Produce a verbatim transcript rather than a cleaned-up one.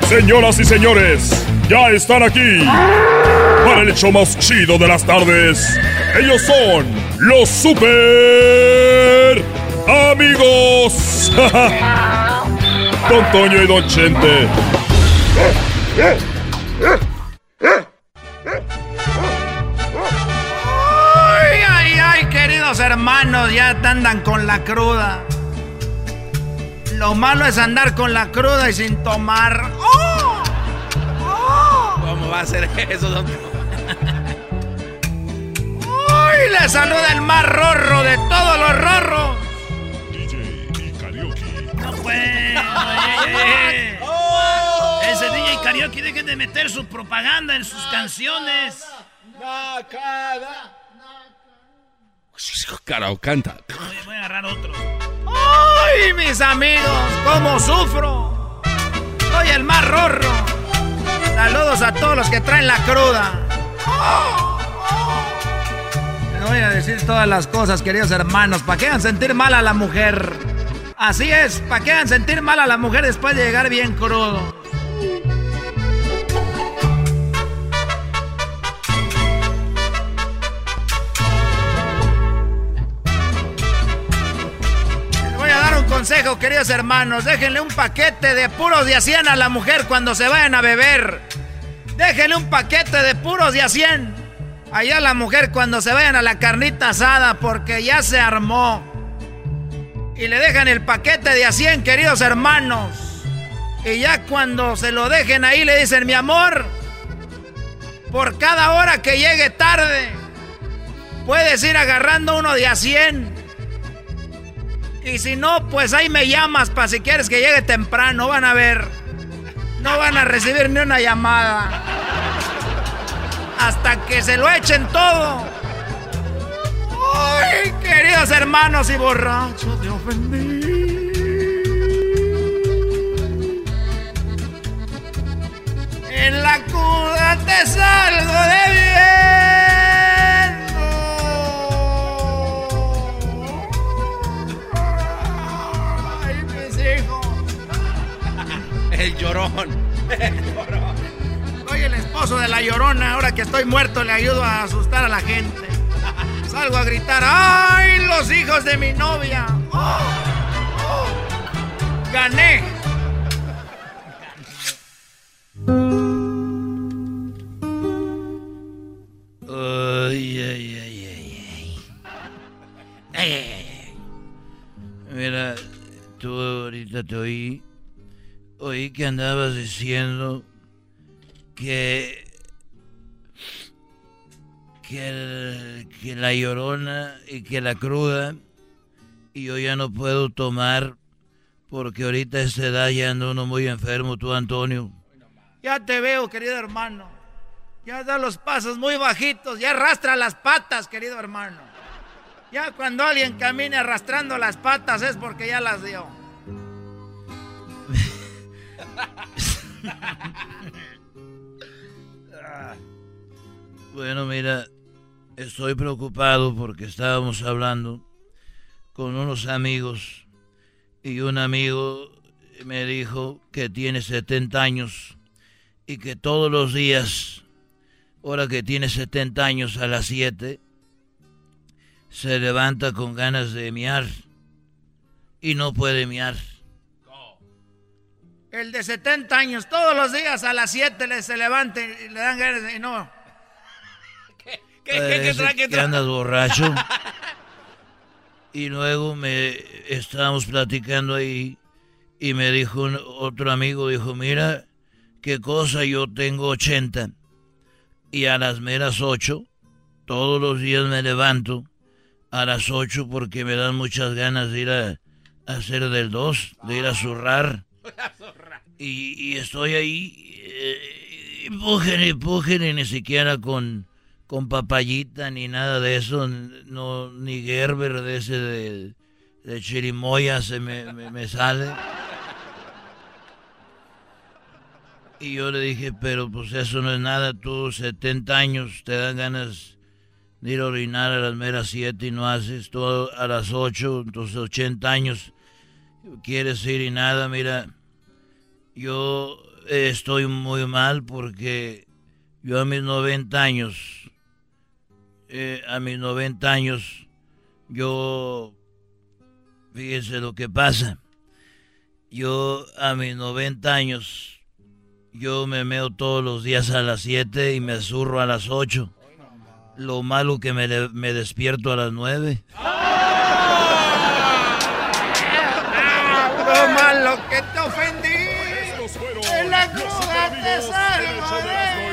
Señoras y señores, ya están aquí para el hecho más chido de las tardes. Ellos son los super amigos. Don Toño y Don Chente. Ay, ay, ay, queridos hermanos, ya andan con la cruda. Lo malo es andar con la cruda y sin tomar. ¡Oh! ¡Oh! ¿Cómo va a ser eso, don? ¡Uy! Le saluda el más rorro de todos los rorros. D J y Karaoke. No puede. Oye, oh. Ese D J Karaoke, dejen de meter su propaganda en sus canciones. Nakada. Karaoke canta. Voy, voy a agarrar otro. ¡Ay, mis amigos! ¿Cómo sufro? Soy el más rorro. Saludos a todos los que traen la cruda. ¡Oh! ¡Oh! Les voy a decir todas las cosas, queridos hermanos, para que hagan sentir mal a la mujer. Así es, para que hagan sentir mal a la mujer después de llegar bien crudo. Consejo, queridos hermanos, déjenle un paquete de puros de a cien a la mujer cuando se vayan a beber. Déjenle un paquete de puros de a cien allá a la mujer cuando se vayan a la carnita asada, porque ya se armó. Y le dejan el paquete de a cien, queridos hermanos. Y ya cuando se lo dejen ahí le dicen: mi amor, por cada hora que llegue tarde puedes ir agarrando uno de a cien. Y si no, pues ahí me llamas para si quieres que llegue temprano. Van a ver, no van a recibir ni una llamada hasta que se lo echen todo. ¡Ay, queridos hermanos! Y borracho te ofendí. En la cuna te salgo de bien. El llorón. El llorón. Soy el esposo de la llorona. Ahora que estoy muerto le ayudo a asustar a la gente. Salgo a gritar: ¡ay, los hijos de mi novia! ¡Oh! ¡Oh! ¡Gané! Ay, ay, ay, ay, ay. Ay, ay, ay. Mira, tú ahorita te oí. Oí que andabas diciendo que que, el, que la llorona y que la cruda, y yo ya no puedo tomar porque ahorita a esta edad ya anda uno muy enfermo, tú, Antonio. Ya te veo, querido hermano. Ya da los pasos muy bajitos, ya arrastra las patas, querido hermano. Ya cuando alguien camine arrastrando las patas es porque ya las dio. Bueno, mira, estoy preocupado porque estábamos hablando con unos amigos y un amigo me dijo que tiene setenta años y que todos los días, ahora que tiene setenta años, a las siete se levanta con ganas de miar y no puede miar. El de setenta años, todos los días a las siete le se levanta y le dan ganas de... No. ¿Qué, qué, qué, qué trae, qué trae? Que andas borracho. Y luego me estábamos platicando ahí y me dijo un, otro amigo, dijo: mira, qué cosa, yo tengo ochenta y a las meras ocho, todos los días me levanto a las ocho porque me dan muchas ganas de ir a, a hacer del dos, de ir a zurrar. Y, y estoy ahí, eh, empujen, empujen, y ni siquiera con, con papayita ni nada de eso, no, ni Gerber de ese de, de chirimoya se me, me, me sale. Y yo le dije: pero pues eso no es nada, tú setenta años, te dan ganas de ir a orinar a las meras siete y no haces, tú a las ocho, entonces ochenta años, quieres ir y nada. Mira, yo eh, estoy muy mal porque yo a mis noventa años, eh, a mis noventa años, yo, fíjense lo que pasa, yo a mis noventa años, yo me meo todos los días a las siete y me zurro a las ocho. Lo malo que me, me despierto a las nueve. Lo malo que te ofendí. En la cruda te salvaré.